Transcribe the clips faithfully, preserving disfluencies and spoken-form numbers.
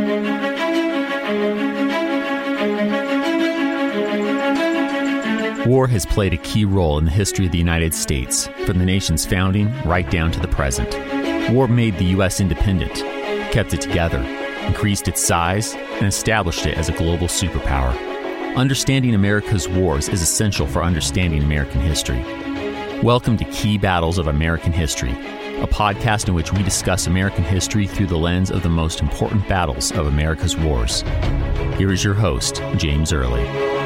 War has played a key role in the history of the United States, from the nation's founding right down to the present. War made the U S independent, kept it together, increased its size, and established it as a global superpower. Understanding America's wars is essential for understanding American history. Welcome to Key Battles of American History, a podcast in which we discuss American history through the lens of the most important battles of America's wars. Here is your host, James Early.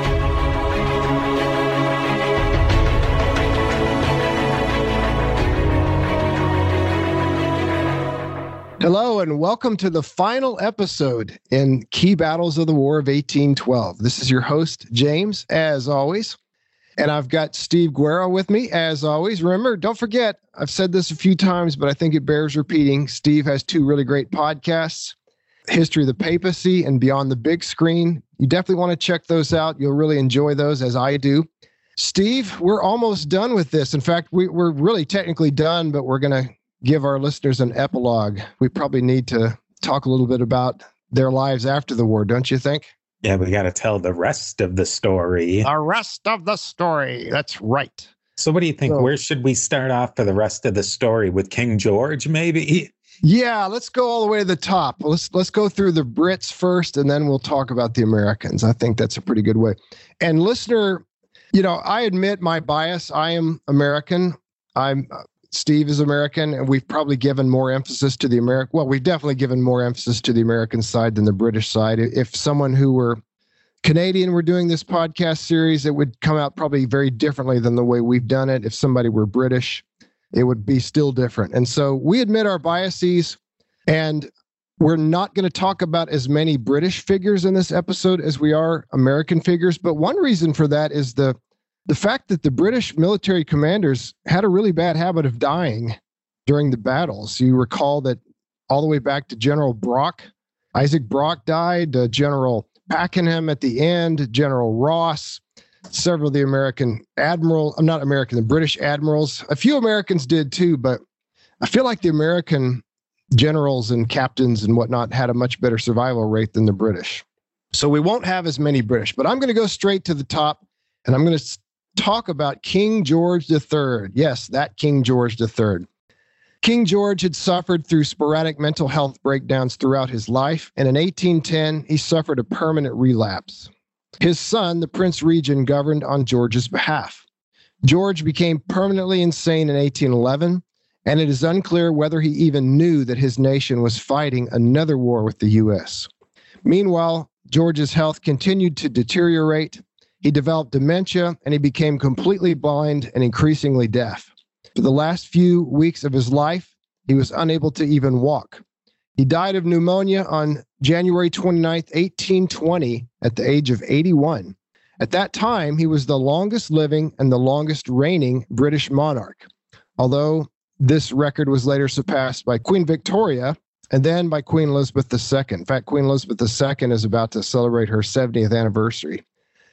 Hello, and welcome to the final episode in Key Battles of the War of eighteen twelve. This is your host, James, as always. And I've got Steve Guerra with me, as always. Remember, don't forget, I've said this a few times, but I think it bears repeating. Steve has two really great podcasts, History of the Papacy and Beyond the Big Screen. You definitely want to check those out. You'll really enjoy those, as I do. Steve, we're almost done with this. In fact, we, we're really technically done, but we're going to give our listeners an epilogue. We probably need to talk a little bit about their lives after the war, don't you think? Yeah, we got to tell the rest of the story. The rest of the story. That's right. So what do you think? So, where should we start off for the rest of the story? With King George, maybe? Yeah, let's go all the way to the top. Let's let's go through the Brits first, and then we'll talk about the Americans. I think that's a pretty good way. And listener, you know, I admit my bias. I am American. I'm uh, Steve is American, and we've probably given more emphasis to the American. Well, we've definitely given more emphasis to the American side than the British side. If someone who were Canadian were doing this podcast series, it would come out probably very differently than the way we've done it. If somebody were British, it would be still different. And so we admit our biases, and we're not going to talk about as many British figures in this episode as we are American figures. But one reason for that is the The fact that the British military commanders had a really bad habit of dying during the battles. You recall that all the way back to General Brock, Isaac Brock died, uh, General Pakenham at the end, General Ross, several of the American admiral, I'm not American, the British admirals. A few Americans did too, but I feel like the American generals and captains and whatnot had a much better survival rate than the British. So we won't have as many British, but I'm going to go straight to the top, and I'm going to talk about King George the Third. Yes, that King George the Third. King George had suffered through sporadic mental health breakdowns throughout his life, and in eighteen ten, he suffered a permanent relapse. His son, the Prince Regent, governed on George's behalf. George became permanently insane in eighteen eleven, and it is unclear whether he even knew that his nation was fighting another war with the U S. Meanwhile, George's health continued to deteriorate. He developed dementia, and he became completely blind and increasingly deaf. For the last few weeks of his life, he was unable to even walk. He died of pneumonia on January twenty-ninth, eighteen twenty, at the age of eighty-one. At that time, he was the longest living and the longest reigning British monarch, although this record was later surpassed by Queen Victoria and then by Queen Elizabeth the Second. In fact, Queen Elizabeth the Second is about to celebrate her seventieth anniversary.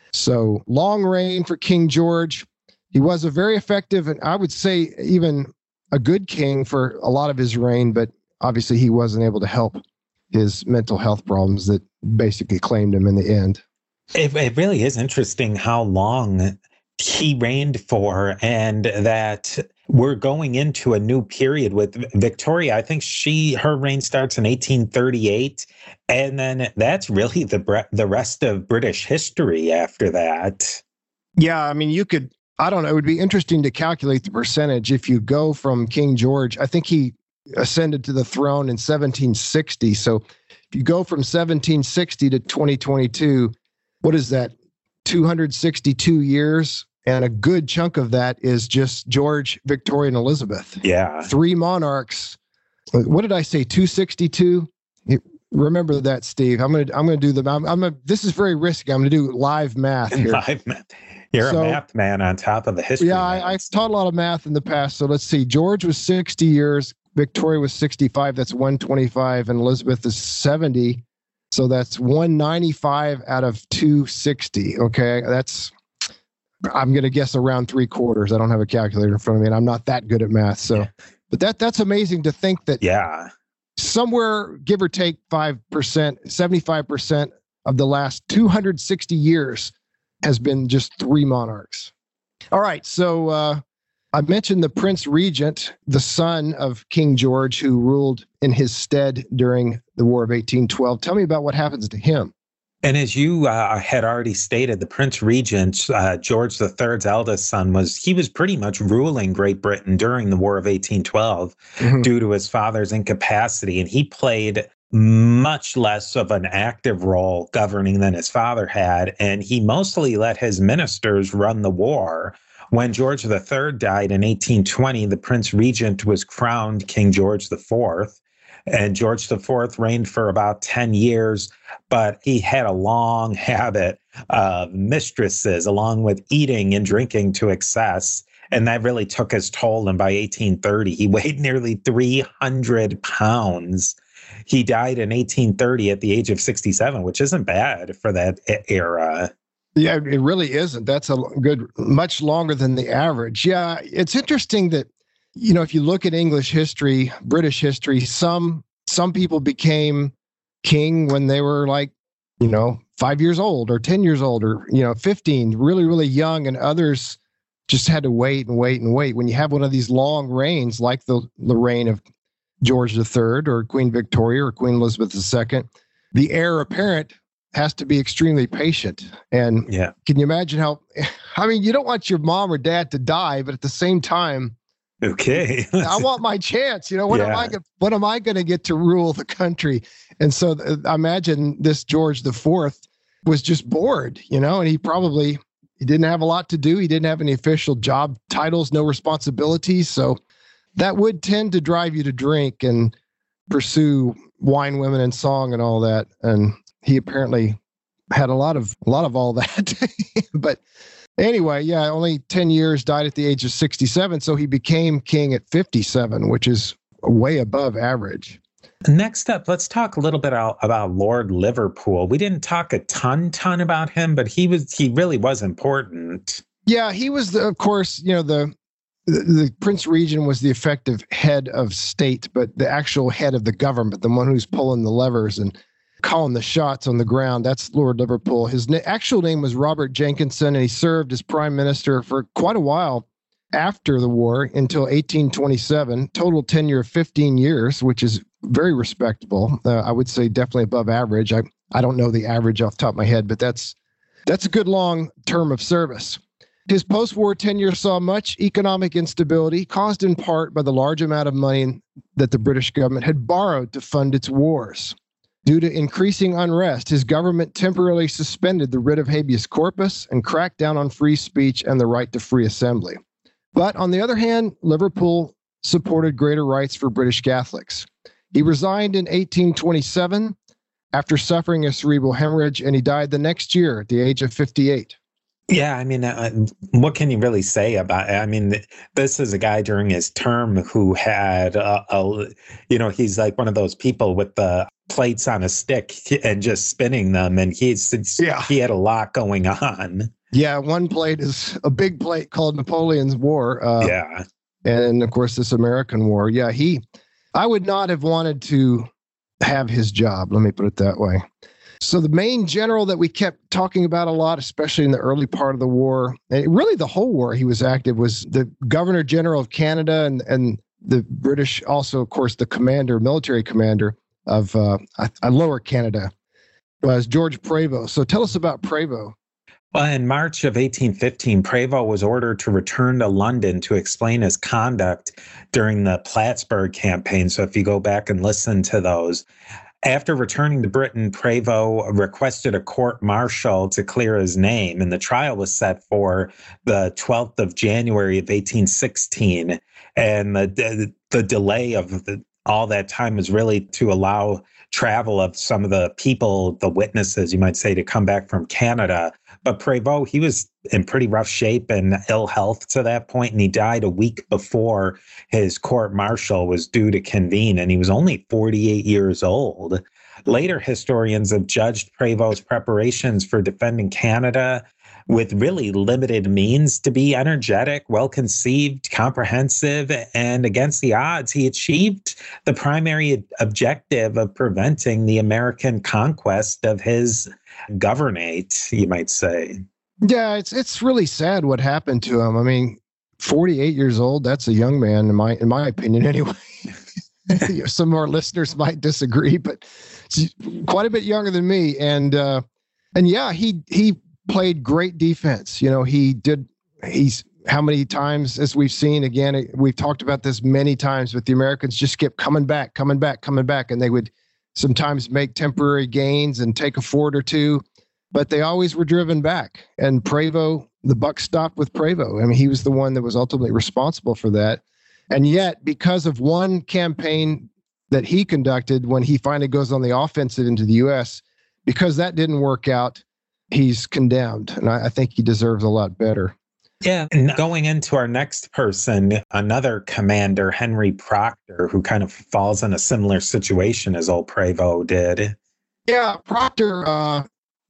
So long reign for King George. He was a very effective, and I would say even a good king for a lot of his reign, but obviously he wasn't able to help his mental health problems that basically claimed him in the end. It, it really is interesting how long he reigned for, and that we're going into a new period with Victoria. I think she her reign starts in eighteen thirty-eight, and then that's really the the rest of British history after that. Yeah, I mean, you could, I don't know, it would be interesting to calculate the percentage if you go from King George. I think he ascended to the throne in seventeen sixty. So if you go from seventeen sixty to twenty twenty-two, what is that? two hundred sixty-two years. And a good chunk of that is just George, Victoria, and Elizabeth. Yeah. Three monarchs. What did I say? two sixty-two? Remember that, Steve. I'm going to, I'm going to do the, I'm, I'm a, this is very risky. I'm going to do live math here. Live math. You're so, a math man on top of the history. Yeah, I, I taught a lot of math in the past. So let's see. George was sixty years. Victoria was sixty-five. That's one twenty-five. And Elizabeth is seventy. So that's one ninety-five out of two sixty. Okay. That's, I'm going to guess around three quarters. I don't have a calculator in front of me, and I'm not that good at math. So, yeah. But that that's amazing to think that. Yeah. somewhere, give or take five percent, seventy-five percent of the last two hundred sixty years has been just three monarchs. All right, so uh, I mentioned the Prince Regent, the son of King George, who ruled in his stead during the War of eighteen twelve. Tell me about what happens to him. And as you uh, had already stated, the Prince Regent, uh, George the Third's eldest son, was he was pretty much ruling Great Britain during the War of eighteen twelve mm-hmm. due to his father's incapacity. And he played much less of an active role governing than his father had. And he mostly let his ministers run the war. When George the Third died in eighteen twenty, the Prince Regent was crowned King George the Fourth. And George the Fourth reigned for about ten years, but he had a long habit of mistresses, along with eating and drinking to excess. And that really took his toll. And by eighteen thirty, he weighed nearly three hundred pounds. He died in eighteen thirty at the age of sixty-seven, which isn't bad for that era. Yeah, it really isn't. That's a good, much longer than the average. Yeah, it's interesting that, you know, if you look at English history, British history, some some people became king when they were like, you know, five years old or ten years old or, you know, fifteen, really, really young. And others just had to wait and wait and wait. When you have one of these long reigns, like the, the reign of George the Third or Queen Victoria or Queen Elizabeth the Second, the heir apparent has to be extremely patient. And yeah. Can you imagine how, I mean, you don't want your mom or dad to die, but at the same time, okay, I want my chance. You know, when yeah. am I going? When am I going to get to rule the country? And so, th- I imagine this George the Fourth was just bored. You know, and he probably he didn't have a lot to do. He didn't have any official job titles, no responsibilities. So that would tend to drive you to drink and pursue wine, women, and song, and all that. And he apparently had a lot of a lot of all that, but. Anyway, yeah, only ten years, died at the age of sixty-seven. So he became king at fifty-seven, which is way above average. Next up, let's talk a little bit about, about Lord Liverpool. We didn't talk a ton, ton about him, but he was he really was important. Yeah, he was, the, of course, you know, the, the the Prince Regent was the effective head of state, but the actual head of the government, the one who's pulling the levers and calling the shots on the ground. That's Lord Liverpool. His na- actual name was Robert Jenkinson, and he served as prime minister for quite a while after the war until eighteen twenty-seven. Total tenure of fifteen years, which is very respectable. Uh, I would say definitely above average. I, I don't know the average off the top of my head, but that's that's a good long term of service. His post-war tenure saw much economic instability, caused in part by the large amount of money that the British government had borrowed to fund its wars. Due to increasing unrest, his government temporarily suspended the writ of habeas corpus and cracked down on free speech and the right to free assembly. But on the other hand, Liverpool supported greater rights for British Catholics. He resigned in eighteen twenty-seven after suffering a cerebral hemorrhage, and he died the next year at the age of fifty-eight. Yeah, I mean, uh, what can you really say about it? I mean, this is a guy during his term who had, uh, a, you know, he's like one of those people with the plates on a stick and just spinning them. And he's, yeah. he had a lot going on. Yeah, one plate is a big plate called Napoleon's War. Uh, yeah. And of course, this American War. Yeah, he, I would not have wanted to have his job. Let me put it that way. So the main general that we kept talking about a lot, especially in the early part of the war, and really the whole war he was active, was the Governor General of Canada and, and the British, also, of course, the commander, military commander of uh, Lower Canada, was George Prevost. So tell us about Prevost. Well, in March of eighteen fifteen, Prevost was ordered to return to London to explain his conduct during the Plattsburgh campaign. So if you go back and listen to those, after returning to Britain, Prevost requested a court-martial to clear his name, and the trial was set for the twelfth of January of eighteen sixteen. And the the, the delay of the, all that time was really to allow travel of some of the people, the witnesses, you might say, to come back from Canada. But Prevost, he was in pretty rough shape and ill health to that point, and he died a week before his court-martial was due to convene, and he was only forty-eight years old. Later historians have judged Prevost's preparations for defending Canada with really limited means to be energetic, well-conceived, comprehensive, and against the odds, he achieved the primary objective of preventing the American conquest of his governorate, you might say. Yeah, it's it's really sad what happened to him. I mean, forty-eight years old, that's a young man in my in my opinion anyway. Some of our listeners might disagree, but he's quite a bit younger than me. And uh, and yeah, he he played great defense. You know, he did. He's how many times, as we've seen again, we've talked about this many times, but the Americans just kept coming back, coming back, coming back, and they would sometimes make temporary gains and take a fort or two, but they always were driven back. And Prevost, the buck stopped with Prevost. I mean, he was the one that was ultimately responsible for that. And yet, because of one campaign that he conducted when he finally goes on the offensive into the U S, because that didn't work out, he's condemned. And I, I think he deserves a lot better. Yeah. And going into our next person, another commander, Henry Proctor, who kind of falls in a similar situation as old Prevost did. Yeah, Proctor uh,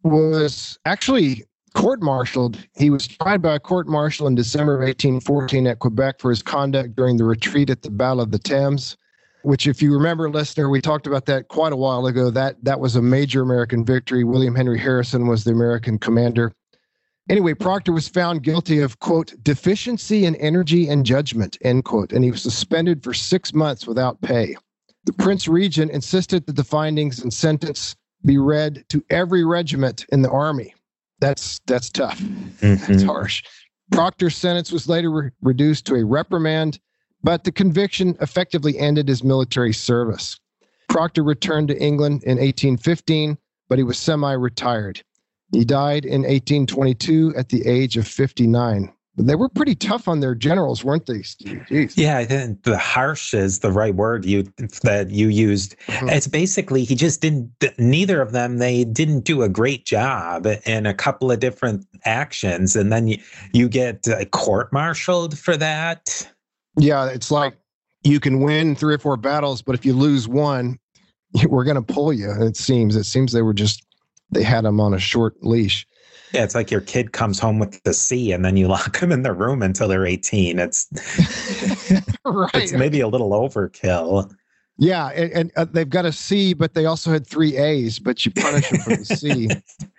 was actually court-martialed. He was tried by a court-martial in December of eighteen fourteen at Quebec for his conduct during the retreat at the Battle of the Thames, which, if you remember, listener, we talked about that quite a while ago. That that was a major American victory. William Henry Harrison was the American commander. Anyway, Proctor was found guilty of, quote, deficiency in energy and judgment, end quote, and he was suspended for six months without pay. The Prince Regent insisted that the findings and sentence be read to every regiment in the Army. That's that's tough. Mm-hmm. That's harsh. Proctor's sentence was later re- reduced to a reprimand, but the conviction effectively ended his military service. Proctor returned to England in eighteen fifteen, but he was semi-retired. He died in eighteen twenty-two at the age of fifty-nine. They were pretty tough on their generals, weren't they, Steve? Jeez. Yeah, I think the harsh is the right word you that you used. Mm-hmm. It's basically he just didn't, neither of them, they didn't do a great job in a couple of different actions. And then you, you get uh, court-martialed for that. Yeah, it's like you can win three or four battles, but if you lose one, we're going to pull you, it seems. It seems they were just, they had them on a short leash. Yeah, it's like your kid comes home with the C and then you lock them in the room until they're eighteen. It's, right. It's maybe a little overkill. Yeah, and, and uh, they've got a C, but they also had three A's, but you punish them for the C.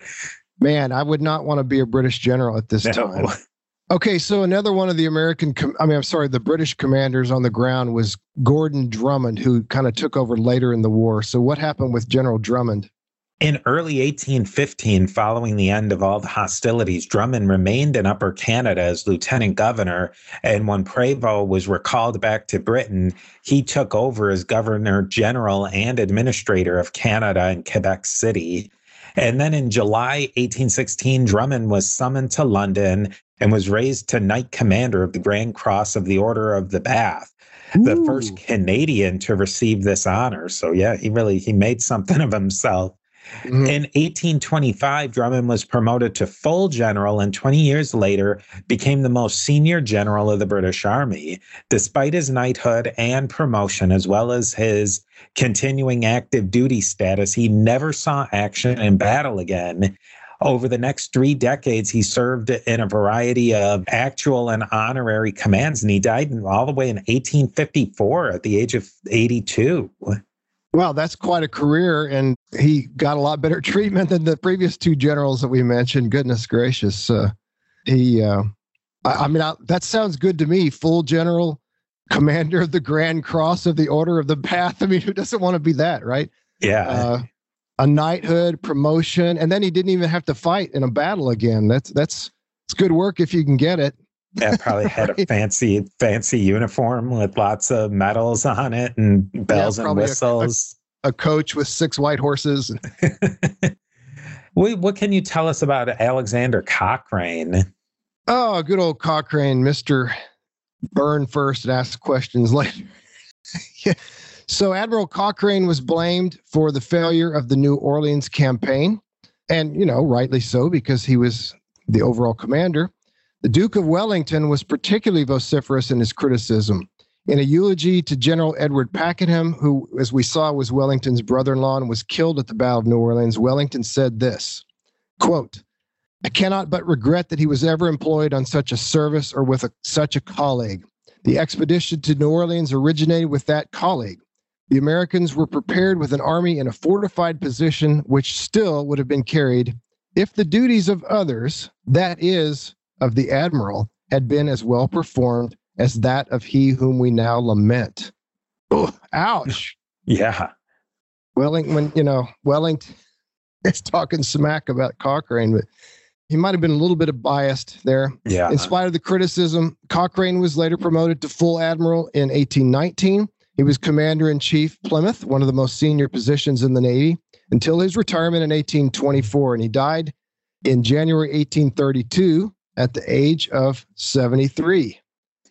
Man, I would not want to be a British general at this no. time. Okay, so another one of the American, com- I mean, I'm sorry, the British commanders on the ground was Gordon Drummond, who kind of took over later in the war. So what happened with General Drummond? In early eighteen fifteen, following the end of all the hostilities, Drummond remained in Upper Canada as lieutenant governor, and when Prevost was recalled back to Britain, he took over as governor general and administrator of Canada in Quebec City. And then in July eighteen sixteen, Drummond was summoned to London and was raised to Knight Commander of the Grand Cross of the Order of the Bath, Ooh. the first Canadian to receive this honor. So yeah, he really, he made something of himself. Mm-hmm. In eighteen twenty-five, Drummond was promoted to full general and twenty years later became the most senior general of the British Army. Despite his knighthood and promotion, as well as his continuing active duty status, he never saw action in battle again. Over the next three decades, he served in a variety of actual and honorary commands, and he died all the way in eighteen fifty-four at the age of eighty-two. Wow, that's quite a career, and he got a lot better treatment than the previous two generals that we mentioned. Goodness gracious. Uh, he, uh, I, I mean, I, that sounds good to me. Full general, commander of the Grand Cross of the Order of the Bath. I mean, who doesn't want to be that, right? Yeah. Uh, a knighthood, promotion, and then he didn't even have to fight in a battle again. That's that's it's good work if you can get it. Yeah, probably had a fancy, fancy uniform with lots of medals on it and bells yeah, and whistles. A, a, a coach with six white horses. What can you tell us about Alexander Cochrane? Oh, good old Cochrane, Mister Burn first and ask questions later. Yeah. So Admiral Cochrane was blamed for the failure of the New Orleans campaign. And, you know, rightly so, because he was the overall commander. The Duke of Wellington was particularly vociferous in his criticism. In a eulogy to General Edward Pakenham, who, as we saw, was Wellington's brother-in-law and was killed at the Battle of New Orleans, Wellington said this, quote, I cannot but regret that he was ever employed on such a service or with a, such a colleague. The expedition to New Orleans originated with that colleague. The Americans were prepared with an army in a fortified position, which still would have been carried if the duties of others, that is, of the admiral, had been as well performed as that of he whom we now lament. Oh, ouch. Yeah. Wellington, when, you know, Wellington is talking smack about Cochrane, but he might have been a little bit biased there. Yeah. In spite of the criticism, Cochrane was later promoted to full admiral in eighteen nineteen. He was commander-in-chief Plymouth, one of the most senior positions in the Navy, until his retirement in eighteen twenty-four, and he died in January eighteen thirty-two at the age of seventy-three.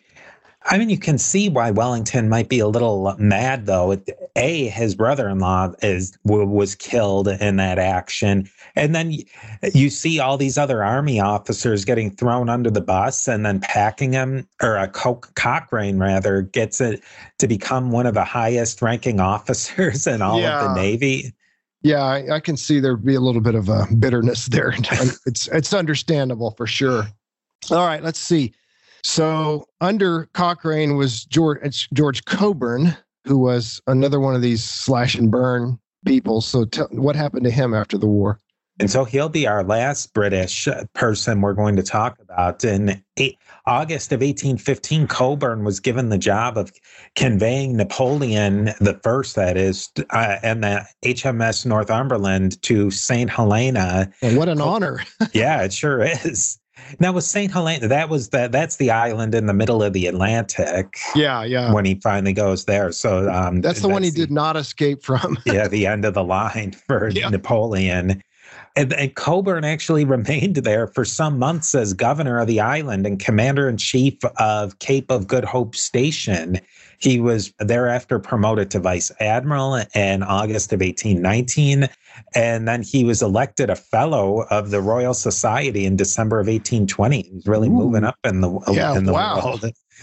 I mean, you can see why Wellington might be a little mad, though. A, his brother-in-law is was killed in that action. And then you see all these other army officers getting thrown under the bus, and then Packingham, or a Co- Cochrane, rather, gets it to become one of the highest-ranking officers in all Yeah. of the Navy. Yeah, I, I can see there'd be a little bit of a bitterness there. It's it's understandable for sure. All right, let's see. So under Cochrane was George it's George Coburn, who was another one of these slash and burn people. So t- what happened to him after the war? And so he'll be our last British person we're going to talk about. In eight, August of eighteen fifteen, Coburn was given the job of conveying Napoleon the First, that is, uh, and the H M S Northumberland to Saint Helena. And what an honor. Yeah, it sure is. Now, with Saint Helena, that was the, that's the island in the middle of the Atlantic. Yeah, yeah. When he finally goes there. So um, That's the that's one he the, did not escape from. yeah, the end of the line for Yeah. Napoleon. And, and Coburn actually remained there for some months as governor of the island and commander-in-chief of Cape of Good Hope Station. He was thereafter promoted to vice admiral in August of eighteen nineteen, and then he was elected a fellow of the Royal Society in December of eighteen twenty. He was really Ooh. moving up in the, yeah, in the wow. world.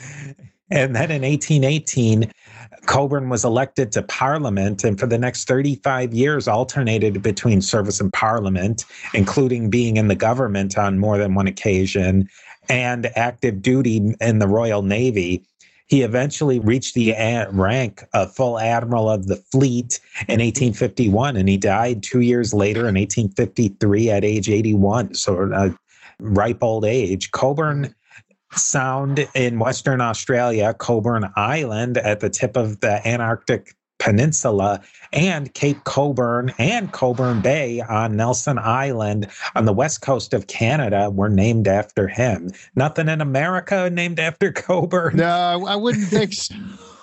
And then in eighteen eighteen, Coburn was elected to Parliament, and for the next thirty-five years alternated between service in Parliament, including being in the government on more than one occasion, and active duty in the Royal Navy. He eventually reached the rank of full admiral of the fleet in eighteen fifty-one, and he died two years later in eighteen fifty-three at age eighty-one, so a ripe old age. Coburn Sound in Western Australia, Coburn Island at the tip of the Antarctic Peninsula, and Cape Coburn and Coburn Bay on Nelson Island on the west coast of Canada were named after him. Nothing in America named after Coburn. No, I wouldn't think so.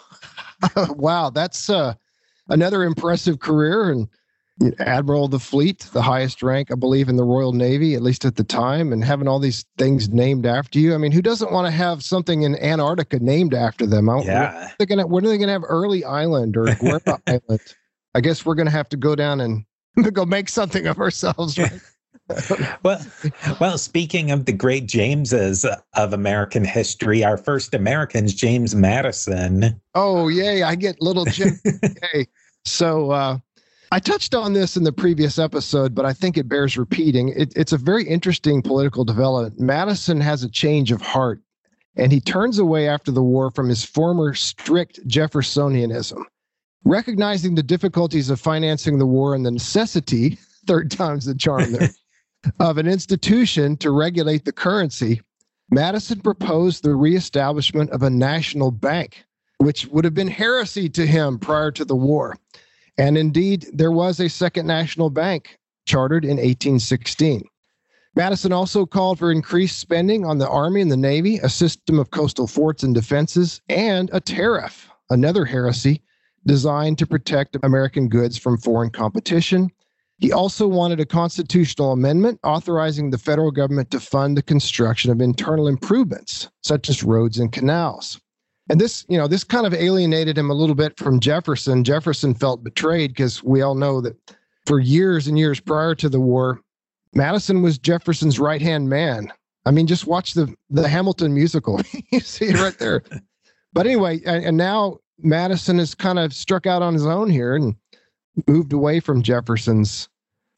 Wow, that's uh, another impressive career, and Admiral of the Fleet, the highest rank, I believe, in the Royal Navy, at least at the time, and having all these things named after you. I mean, who doesn't want to have something in Antarctica named after them? I, yeah. When are they gonna, when are they going to have Early Island or Guerra Island? I guess we're going to have to go down and go make something of ourselves, right? well, well, speaking of the great Jameses of American history, our first American's James Madison. Oh, yay. I get little Jim. Yay. So, uh, I touched on this in the previous episode, but I think it bears repeating. It, it's a very interesting political development. Madison has a change of heart, and he turns away after the war from his former strict Jeffersonianism. Recognizing the difficulties of financing the war and the necessity, third time's the charm there, of an institution to regulate the currency, Madison proposed the reestablishment of a national bank, which would have been heresy to him prior to the war. And indeed, there was a second national bank chartered in eighteen sixteen. Madison also called for increased spending on the Army and the Navy, a system of coastal forts and defenses, and a tariff, another heresy designed to protect American goods from foreign competition. He also wanted a constitutional amendment authorizing the federal government to fund the construction of internal improvements, such as roads and canals. And this, you know, this kind of alienated him a little bit from Jefferson. Jefferson felt betrayed because we all know that for years and years prior to the war, Madison was Jefferson's right-hand man. I mean, just watch the, the Hamilton musical. You see it right there. But anyway, and, and now Madison has kind of struck out on his own here and moved away from Jefferson's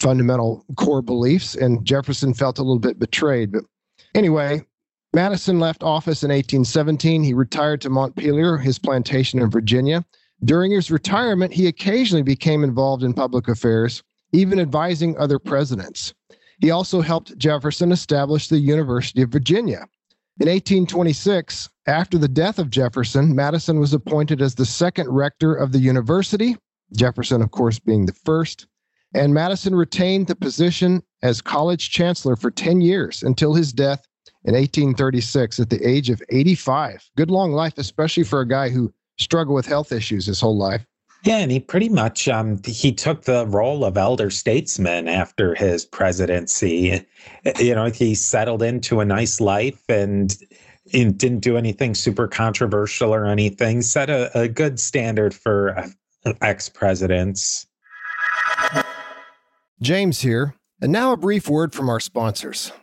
fundamental core beliefs, and Jefferson felt a little bit betrayed. But anyway, Madison left office in eighteen seventeen. He retired to Montpelier, his plantation in Virginia. During his retirement, he occasionally became involved in public affairs, even advising other presidents. He also helped Jefferson establish the University of Virginia. In eighteen twenty-six, after the death of Jefferson, Madison was appointed as the second rector of the university, Jefferson, of course, being the first. And Madison retained the position as college chancellor for ten years until his death in eighteen thirty-six at the age of eighty-five. Good long life, especially for a guy who struggled with health issues his whole life. Yeah, and he pretty much, um, he took the role of elder statesman after his presidency. You know, he settled into a nice life and, and didn't do anything super controversial or anything, set a, a good standard for uh, ex-presidents. James here, and now a brief word from our sponsors.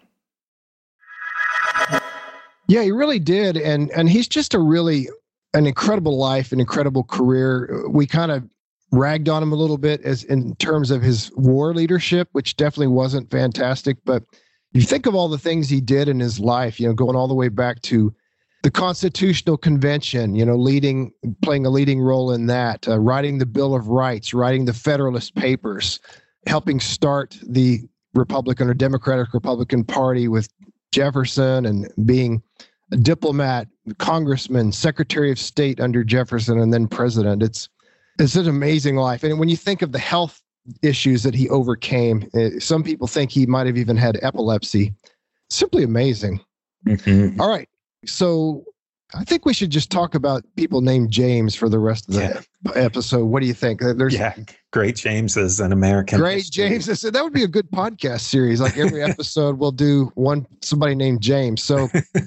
Yeah, he really did, and and he's just a really an incredible life, an incredible career. We kind of ragged on him a little bit as in terms of his war leadership, which definitely wasn't fantastic. But you think of all the things he did in his life, you know, going all the way back to the Constitutional Convention, you know, leading, playing a leading role in that, uh, writing the Bill of Rights, writing the Federalist Papers, helping start the Republican or Democratic Republican Party with Jefferson, and being a diplomat, congressman, secretary of state under Jefferson, and then president. It's it's an amazing life. And when you think of the health issues that he overcame, uh, some people think he might have even had epilepsy. Simply amazing. Mm-hmm. All right. So I think we should just talk about people named James for the rest of the yeah. episode. What do you think? There's yeah, great Jameses in American Great history. Jameses. That would be a good podcast series. Like every episode we'll do one somebody named James. So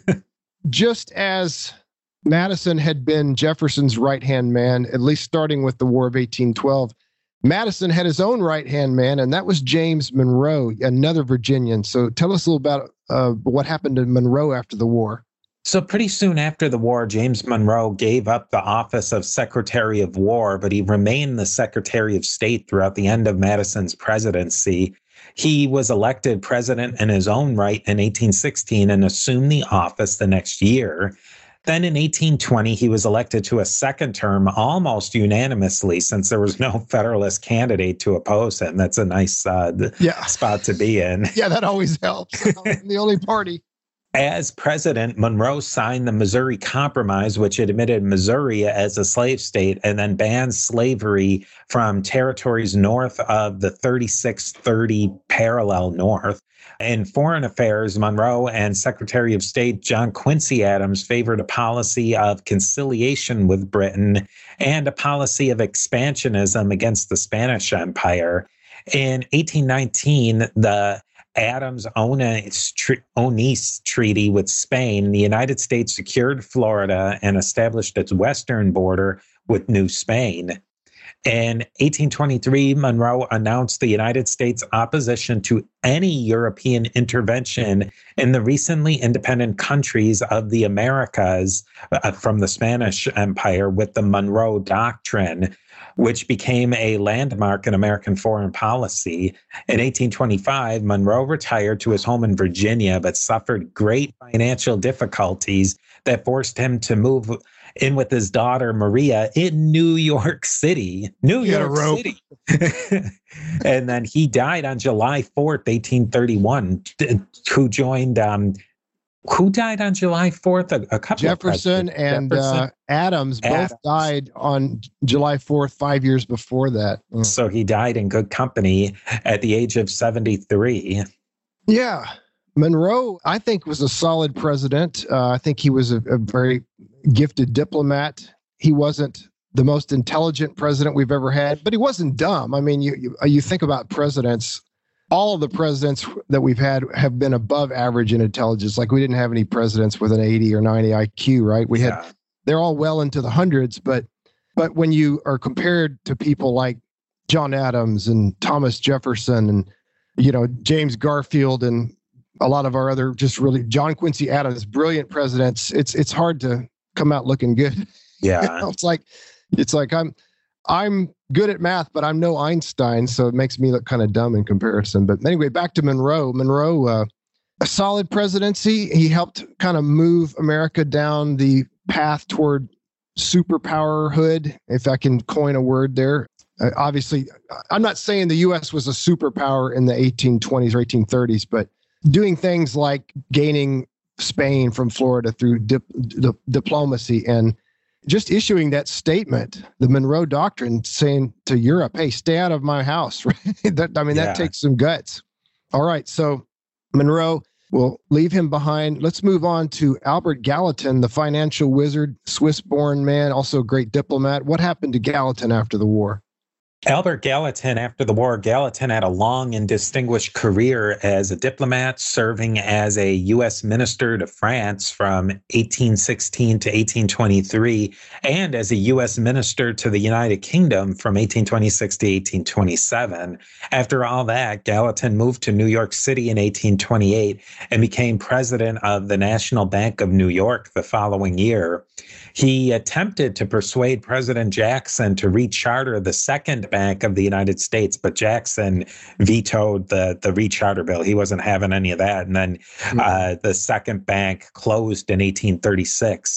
just as Madison had been Jefferson's right-hand man, at least starting with the War of eighteen twelve, Madison had his own right-hand man, and that was James Monroe, another Virginian. So tell us a little about uh, what happened to Monroe after the war. So pretty soon after the war, James Monroe gave up the office of Secretary of War, but he remained the Secretary of State throughout the end of Madison's presidency. He was elected president in his own right in eighteen sixteen and assumed the office the next year. Then in eighteen twenty, he was elected to a second term almost unanimously, since there was no Federalist candidate to oppose him. That's a nice uh, yeah. spot to be in. Yeah, that always helps. I'm the only party. As president, Monroe signed the Missouri Compromise, which admitted Missouri as a slave state and then banned slavery from territories north of the thirty-six thirty parallel north. In foreign affairs, Monroe and Secretary of State John Quincy Adams favored a policy of conciliation with Britain and a policy of expansionism against the Spanish Empire. In eighteen nineteen, the Adams-Onís Treaty with Spain, the United States secured Florida and established its western border with New Spain. In eighteen twenty-three, Monroe announced the United States' opposition to any European intervention in the recently independent countries of the Americas uh, from the Spanish Empire with the Monroe Doctrine, which became a landmark in American foreign policy. In eighteen twenty-five, Monroe retired to his home in Virginia, but suffered great financial difficulties that forced him to move in with his daughter, Maria, in New York City. New York City. And then he died on July fourth, eighteen thirty-one, who joined... Um, Who died on July fourth? A, a couple Jefferson of and Jefferson. Uh, Adams both Adams. died on July fourth, five years before that. Mm. So he died in good company at the age of seventy-three. Yeah. Monroe, I think, was a solid president. Uh, I think he was a, a very gifted diplomat. He wasn't the most intelligent president we've ever had, but he wasn't dumb. I mean, you you, you think about presidents. All of the presidents that we've had have been above average in intelligence. Like we didn't have any presidents with an eighty or ninety I Q, right? We yeah. had, they're all well into the hundreds, but, but when you are compared to people like John Adams and Thomas Jefferson and, you know, James Garfield and a lot of our other just really John Quincy Adams, brilliant presidents, it's, it's hard to come out looking good. Yeah. You know, it's like, it's like I'm, I'm good at math, but I'm no Einstein, so it makes me look kind of dumb in comparison. But anyway, back to Monroe. Monroe, uh, a solid presidency. He helped kind of move America down the path toward superpowerhood, if I can coin a word there. Uh, obviously, I'm not saying the U S was a superpower in the eighteen twenties or eighteen thirties, but doing things like gaining Spain from Florida through dip, dip, diplomacy and just issuing that statement, the Monroe Doctrine, saying to Europe, hey, stay out of my house. Right? that, I mean, yeah. that takes some guts. All right, so Monroe, we'll leave him behind. Let's move on to Albert Gallatin, the financial wizard, Swiss-born man, also a great diplomat. What happened to Gallatin after the war? Albert Gallatin, after the war, Gallatin had a long and distinguished career as a diplomat, serving as a U S minister to France from eighteen sixteen to eighteen twenty-three, and as a U S minister to the United Kingdom from eighteen twenty-six to eighteen twenty-seven. After all that, Gallatin moved to New York City in eighteen twenty-eight and became president of the National Bank of New York the following year. He attempted to persuade President Jackson to recharter the Second Bank of the United States, but Jackson vetoed the, the recharter bill. He wasn't having any of that. And then mm-hmm. uh, the Second Bank closed in eighteen thirty-six.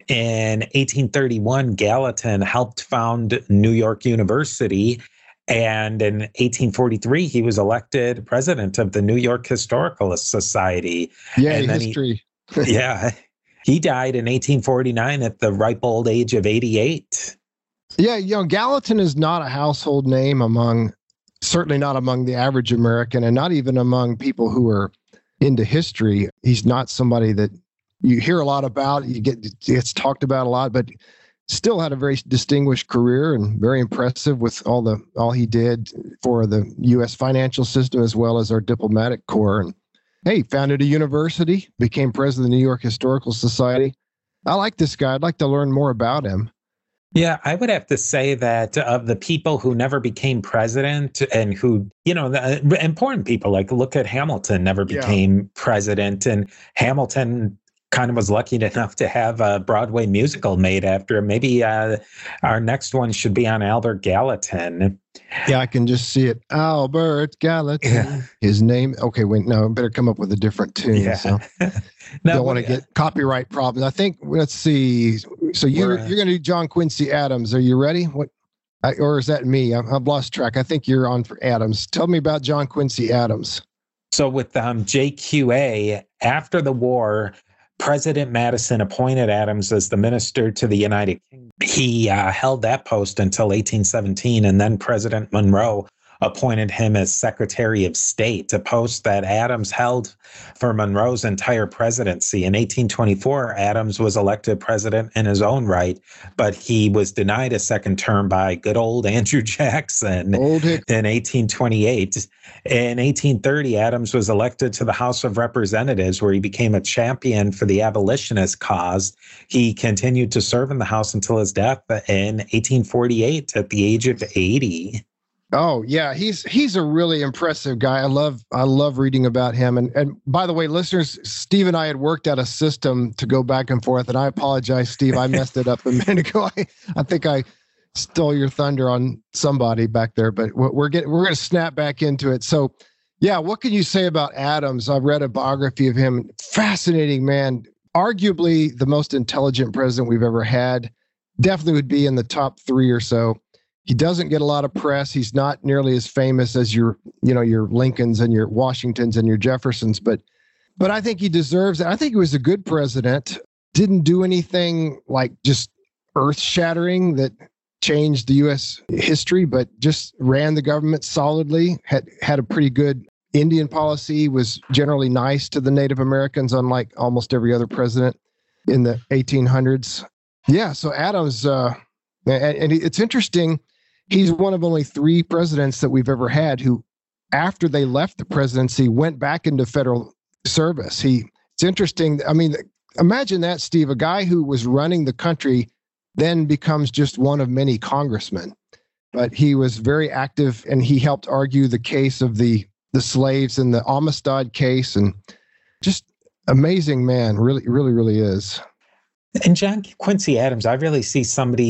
In eighteen thirty-one, Gallatin helped found New York University. And in eighteen forty-three, he was elected president of the New York Historical Society. Yeah, and history. He, yeah. He died in eighteen forty-nine at the ripe old age of eighty-eight. Yeah, you know, Gallatin is not a household name among, certainly not among the average American, and not even among people who are into history. He's not somebody that you hear a lot about, you get it's talked about a lot, but still had a very distinguished career and very impressive with all the all he did for the U S financial system as well as our diplomatic corps. And hey, founded a university, became president of the New York Historical Society. I like this guy. I'd like to learn more about him. Yeah, I would have to say that of the people who never became president and who, you know, the important people, like look at Hamilton, never became yeah. president. And Hamilton kind of was lucky enough to have a Broadway musical made after him. Maybe uh, our next one should be on Albert Gallatin. Yeah, I can just see it. Albert Gallatin. Yeah. His name. Okay, wait, no, I better come up with a different tune. Yeah. So. no, Don't want to get copyright problems. I think, let's see. So you're, you're going to do John Quincy Adams. Are you ready? What, I, or is that me? I've, I've lost track. I think you're on for Adams. Tell me about John Quincy Adams. So with um, J Q A, after the war, President Madison appointed Adams as the minister to the United Kingdom. He uh, held that post until eighteen seventeen, and then President Monroe appointed him as Secretary of State, a post that Adams held for Monroe's entire presidency. In eighteen twenty-four, Adams was elected president in his own right, but he was denied a second term by good old Andrew Jackson old in eighteen twenty-eight. In eighteen thirty, Adams was elected to the House of Representatives, where he became a champion for the abolitionist cause. He continued to serve in the House until his death in eighteen forty-eight at the age of eighty. Oh yeah, he's he's a really impressive guy. I love I love reading about him. And and by the way, listeners, Steve and I had worked out a system to go back and forth. And I apologize, Steve, I messed it up a minute ago. I, I think I stole your thunder on somebody back there. But we're getting we're going to snap back into it. So yeah, what can you say about Adams? I've read a biography of him. Fascinating man. Arguably the most intelligent president we've ever had. Definitely would be in the top three or so. He doesn't get a lot of press. He's not nearly as famous as your, you know, your Lincolns and your Washingtons and your Jeffersons, but, but I think he deserves it. I think he was a good president. Didn't do anything like just earth-shattering that changed the U S history, but just ran the government solidly. Had had a pretty good Indian policy. Was generally nice to the Native Americans, unlike almost every other president in the eighteen hundreds. Yeah. So Adams, uh, and, and it's interesting. He's one of only three presidents that we've ever had who, after they left the presidency, went back into federal service. He, it's interesting. I mean, imagine that, Steve, a guy who was running the country then becomes just one of many congressmen. But he was very active, and he helped argue the case of the, the slaves in the Amistad case, and just amazing man. Really, really, really is. And John Quincy Adams, I really see somebody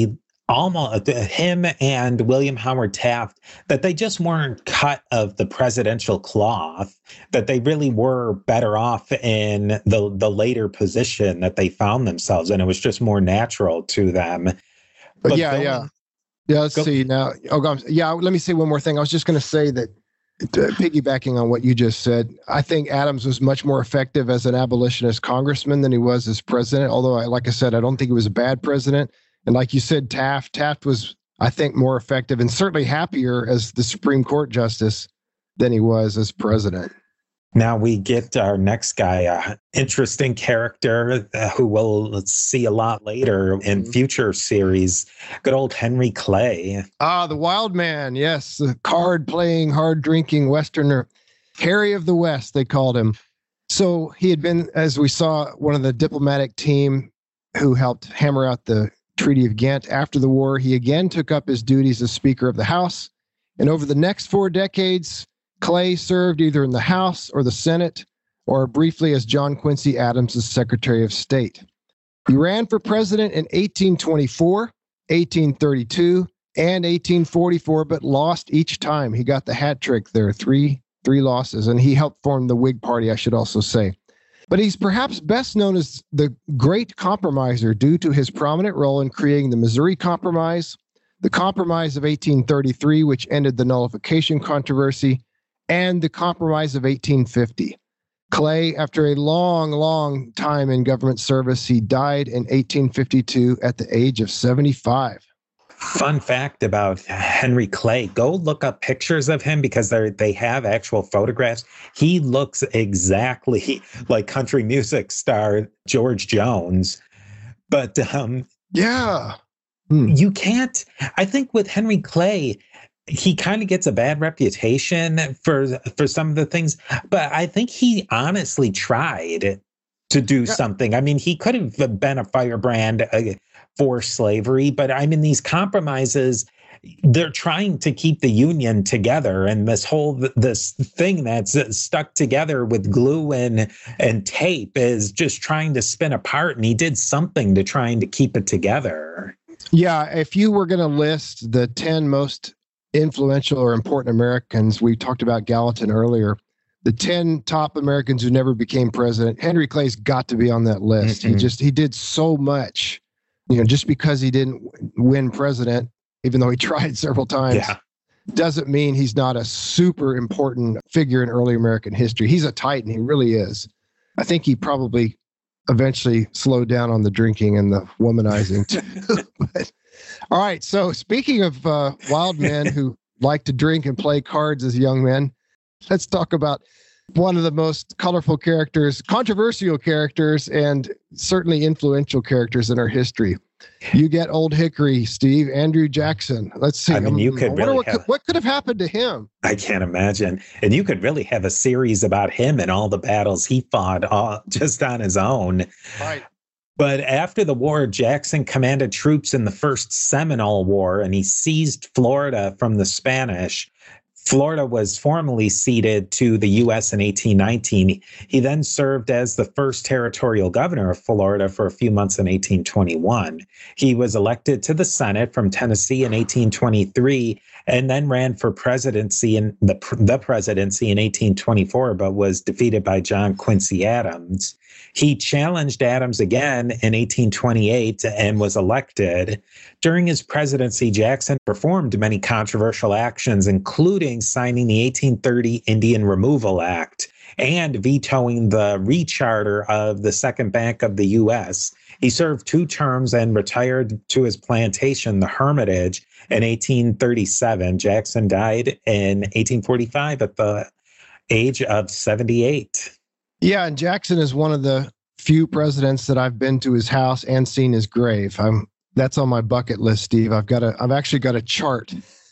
almost him and William Howard Taft, that they just weren't cut of the presidential cloth, that they really were better off in the, the later position that they found themselves in. It was just more natural to them. But, but yeah, going, yeah. Yeah, let's go, see now. Oh, God, yeah, let me say one more thing. I was just going to say that, uh, piggybacking on what you just said, I think Adams was much more effective as an abolitionist congressman than he was as president. Although, I, like I said, I don't think he was a bad president. And like you said, Taft, Taft was, I think, more effective and certainly happier as the Supreme Court justice than he was as president. Now we get our next guy, uh, interesting character uh, who we'll see a lot later in future series. Good old Henry Clay. Ah, the wild man. Yes, the card-playing, hard-drinking Westerner. Harry of the West, they called him. So he had been, as we saw, one of the diplomatic team who helped hammer out the Treaty of Ghent. After the war, he again took up his duties as Speaker of the House. And over the next four decades, Clay served either in the House or the Senate, or briefly as John Quincy Adams' Secretary of State. He ran for president in eighteen twenty-four, eighteen thirty-two, and eighteen forty-four, but lost each time. He got the hat trick there, three, three losses, and he helped form the Whig Party, I should also say. But he's perhaps best known as the Great Compromiser due to his prominent role in creating the Missouri Compromise, the Compromise of eighteen thirty-three, which ended the nullification controversy, and the Compromise of eighteen fifty. Clay, after a long, long time in government service, he died in eighteen fifty-two at the age of seventy-five. Fun fact about Henry Clay, go look up pictures of him because they they have actual photographs. He looks exactly like country music star George Jones. But um, yeah, hmm. you can't, I think with Henry Clay, he kind of gets a bad reputation for for some of the things, but I think he honestly tried to do yeah. something. I mean, he could have been a firebrand uh, for slavery, but I mean, these compromises, they're trying to keep the Union together, and this whole this thing that's stuck together with glue and and tape is just trying to spin apart, and he did something to trying to keep it together. Yeah, if you were going to list the ten most influential or important Americans, we talked about Gallatin earlier, the ten top Americans who never became president, Henry Clay's got to be on that list. Mm-hmm. He just, he did so much, you know, just because he didn't win president, even though he tried several times, yeah. doesn't mean he's not a super important figure in early American history. He's a titan. He really is. I think he probably eventually slowed down on the drinking and the womanizing too. But, all right. So speaking of uh, wild men who like to drink and play cards as young men, let's talk about one of the most colorful characters, controversial characters, and certainly influential characters in our history. You get Old Hickory, Steve, Andrew Jackson. Let's see. I mean, you could I really what, have, could, what could have happened to him? I can't imagine. And you could really have a series about him and all the battles he fought all, just on his own. Right. But after the war, Jackson commanded troops in the First Seminole War, and he seized Florida from the Spanish. Florida was formally ceded to the U S in eighteen nineteen. He then served as the first territorial governor of Florida for a few months in eighteen twenty-one. He was elected to the Senate from Tennessee in eighteen twenty-three, and then ran for presidency in the, the presidency in eighteen twenty-four, but was defeated by John Quincy Adams. He challenged Adams again in eighteen twenty-eight and was elected. During his presidency, Jackson performed many controversial actions, including signing the eighteen thirty Indian Removal Act and vetoing the recharter of the Second Bank of the U S. He served two terms and retired to his plantation, the Hermitage, in eighteen thirty-seven. Jackson died in eighteen forty-five at the age of seventy-eight. Yeah, and Jackson is one of the few presidents that I've been to his house and seen his grave. I'm that's on my bucket list, Steve. I've got a I've actually got a chart.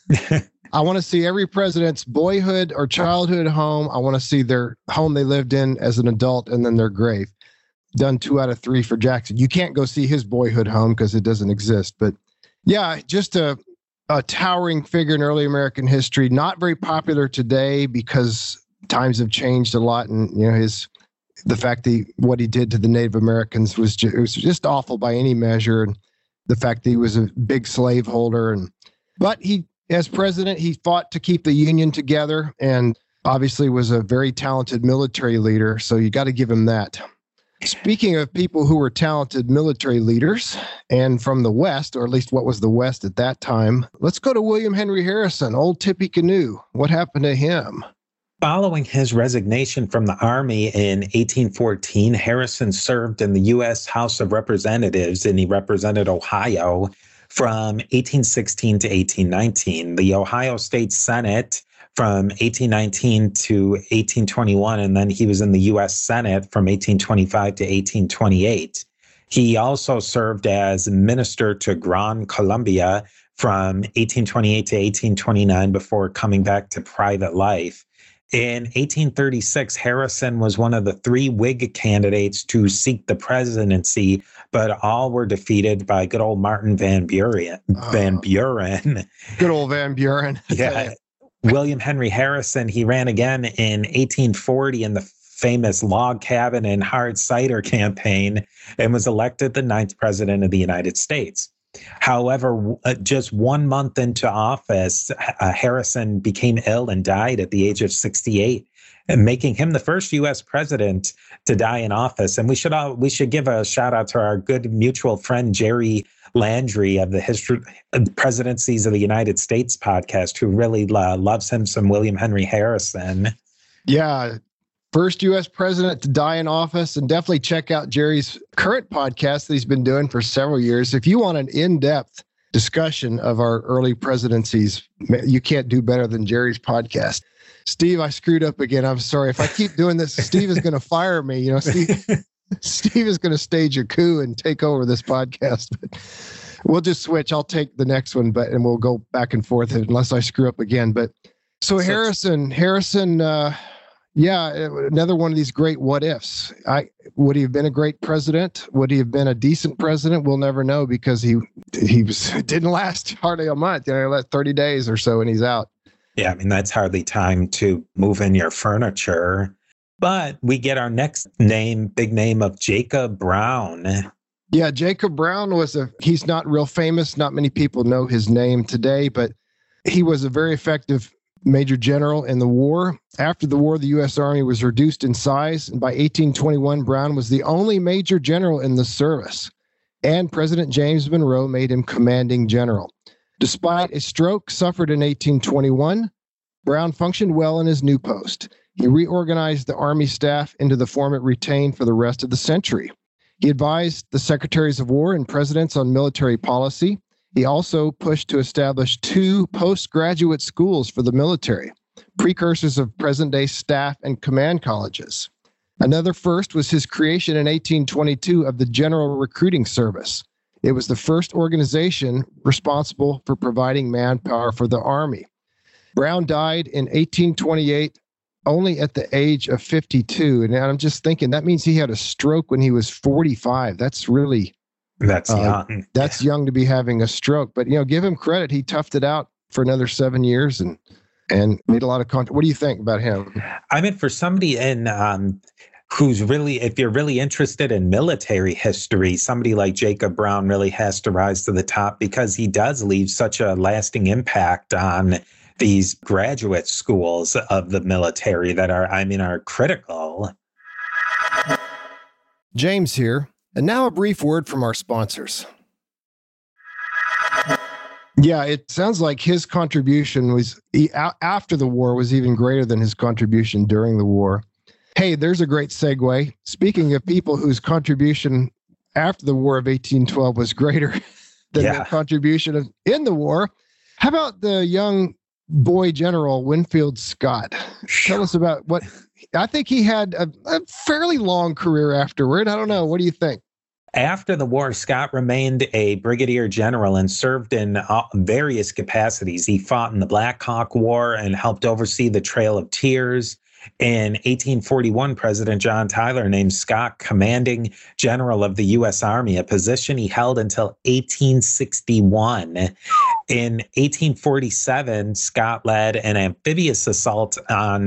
I want to see every president's boyhood or childhood home. I want to see their home they lived in as an adult and then their grave. Done two out of three for Jackson. You can't go see his boyhood home because it doesn't exist. But yeah, just a a towering figure in early American history. Not very popular today because times have changed a lot, and you know his the fact that he, what he did to the Native Americans was just, it was just awful by any measure. And the fact that he was a big slaveholder. And but he, as president, he fought to keep the Union together and obviously was a very talented military leader. So you got to give him that. Speaking of people who were talented military leaders and from the West, or at least what was the West at that time, let's go to William Henry Harrison, old Tippecanoe. What happened to him? Following his resignation from the Army in eighteen fourteen, Harrison served in the U S House of Representatives, and he represented Ohio from eighteen sixteen to eighteen nineteen. The Ohio State Senate from eighteen nineteen to eighteen twenty-one, and then he was in the U S Senate from eighteen twenty-five to eighteen twenty-eight. He also served as minister to Gran Colombia from eighteen twenty-eight to eighteen twenty-nine before coming back to private life. In eighteen thirty-six, Harrison was one of the three Whig candidates to seek the presidency, but all were defeated by good old Martin Van Buren. Oh, Van Buren. Good old Van Buren. Yeah. William Henry Harrison, he ran again in eighteen forty in the famous Log Cabin and Hard Cider campaign and was elected the ninth president of the United States. However, uh, just one month into office, uh, Harrison became ill and died at the age of sixty-eight, and making him the first U S president to die in office. And we should all, we should give a shout out to our good mutual friend, Jerry Landry of the History Presidencies of the United States podcast, who really uh, loves him some William Henry Harrison. Yeah. First U S president to die in office, and definitely check out Jerry's current podcast that he's been doing for several years. If you want an in-depth discussion of our early presidencies, you can't do better than Jerry's podcast. Steve, I screwed up again. I'm sorry. If I keep doing this, Steve is going to fire me. You know, Steve, Steve is going to stage a coup and take over this podcast. But we'll just switch. I'll take the next one, but and we'll go back and forth unless I screw up again. But so Harrison, Harrison, uh, yeah, another one of these great what ifs. I would he have been a great president? Would he have been a decent president? We'll never know because he he was didn't last hardly a month. You know, like thirty days or so, and he's out. Yeah, I mean, that's hardly time to move in your furniture. But we get our next name, big name of Jacob Brown. Yeah, Jacob Brown was a, he's not real famous. Not many people know his name today, but he was a very effective major general in the war. After the war, the U S Army was reduced in size. And by eighteen twenty-one, Brown was the only major general in the service. And President James Monroe made him commanding general. Despite a stroke suffered in eighteen twenty-one, Brown functioned well in his new post. He reorganized the Army staff into the form it retained for the rest of the century. He advised the secretaries of war and presidents on military policy. He also pushed to establish two postgraduate schools for the military, precursors of present-day staff and command colleges. Another first was his creation in eighteen twenty-two of the General Recruiting Service. It was the first organization responsible for providing manpower for the Army. Brown died in eighteen twenty-eight, only at the age of fifty-two. And I'm just thinking, that means he had a stroke when he was forty-five. That's really... That's uh, young. That's yeah. young to be having a stroke. But, you know, give him credit. He toughed it out for another seven years and and made a lot of content. What do you think about him? I mean, for somebody in... Um, who's really, if you're really interested in military history, somebody like Jacob Brown really has to rise to the top because he does leave such a lasting impact on these graduate schools of the military that are, I mean, are critical. James here. And now a brief word from our sponsors. Yeah, it sounds like his contribution was he, after the war was even greater than his contribution during the war. Hey, there's a great segue. Speaking of people whose contribution after the War of eighteen twelve was greater than yeah. their contribution in the war, how about the young boy general Winfield Scott? Tell us about what, I think he had a, a fairly long career afterward. I don't know. What do you think? After the war, Scott remained a brigadier general and served in uh, various capacities. He fought in the Black Hawk War and helped oversee the Trail of Tears. In eighteen forty-one, President John Tyler named Scott commanding general of the U S Army, a position he held until eighteen sixty-one. In eighteen forty-seven, Scott led an amphibious assault on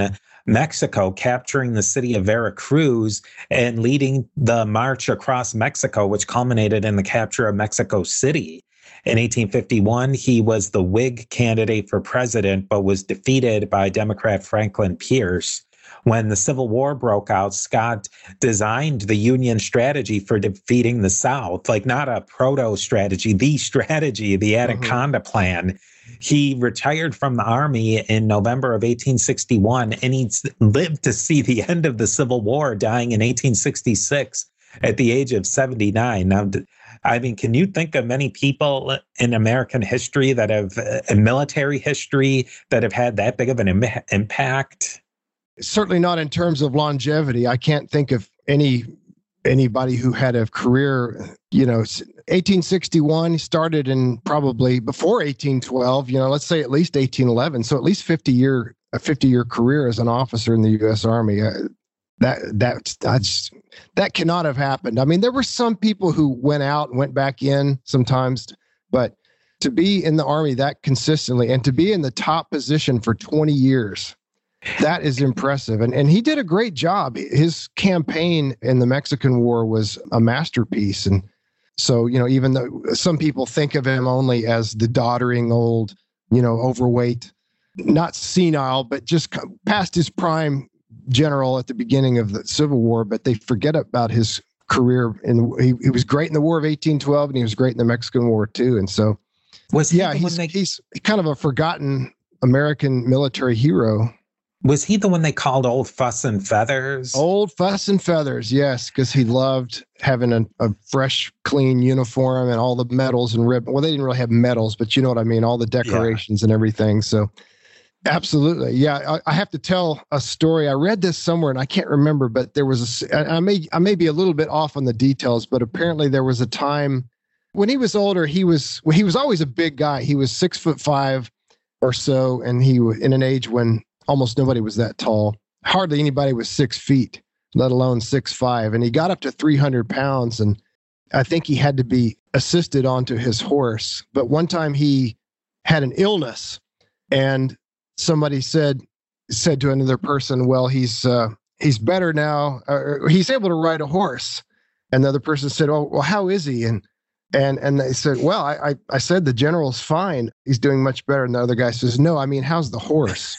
Mexico, capturing the city of Veracruz and leading the march across Mexico, which culminated in the capture of Mexico City. In eighteen fifty-one, he was the Whig candidate for president, but was defeated by Democrat Franklin Pierce. When the Civil War broke out, Scott designed the Union strategy for defeating the South, like not a proto-strategy, the strategy, the Anaconda mm-hmm. plan. He retired from the Army in November of eighteen sixty-one, and he lived to see the end of the Civil War, dying in eighteen sixty-six at the age of seventy-nine. Now, I mean, can you think of many people in American history that have, uh, military history, that have had that big of an Im- impact? Certainly not in terms of longevity. I can't think of any anybody who had a career, you know, eighteen sixty-one started in probably before eighteen twelve, you know, let's say at least eighteen eleven. So at least fifty year, a fifty year career as an officer in the U S Army. Uh, that, that, that's, that cannot have happened. I mean, there were some people who went out and went back in sometimes, but to be in the Army that consistently and to be in the top position for twenty years, that is impressive. And and he did a great job. His campaign in the Mexican War was a masterpiece. And so, you know, even though some people think of him only as the doddering old, you know, overweight, not senile, but just past his prime general at the beginning of the Civil War, but they forget about his career. And he, he was great in the War of eighteen twelve, and he was great in the Mexican War too. And so, was he yeah, he's, they... he's kind of a forgotten American military hero. Was he the one they called Old Fuss and Feathers? Old Fuss and Feathers, yes, because he loved having a, a fresh, clean uniform and all the medals and ribbons. Well, they didn't really have medals, but you know what I mean, all the decorations yeah. and everything. So, absolutely, yeah. I, I have to tell a story. I read this somewhere, and I can't remember, but there was a. I may I may be a little bit off on the details, but apparently there was a time when he was older. He was well, he was always a big guy. He was six foot five or so, and he was in an age when almost nobody was that tall. Hardly anybody was six feet, let alone six five. And he got up to three hundred pounds, and I think he had to be assisted onto his horse. But one time he had an illness, and somebody said said to another person, "Well, he's uh, he's better now. Or he's able to ride a horse." And the other person said, "Oh, well, how is he?" And And and they said, well, I, I I said the general's fine. He's doing much better. And the other guy says, no, I mean, how's the horse?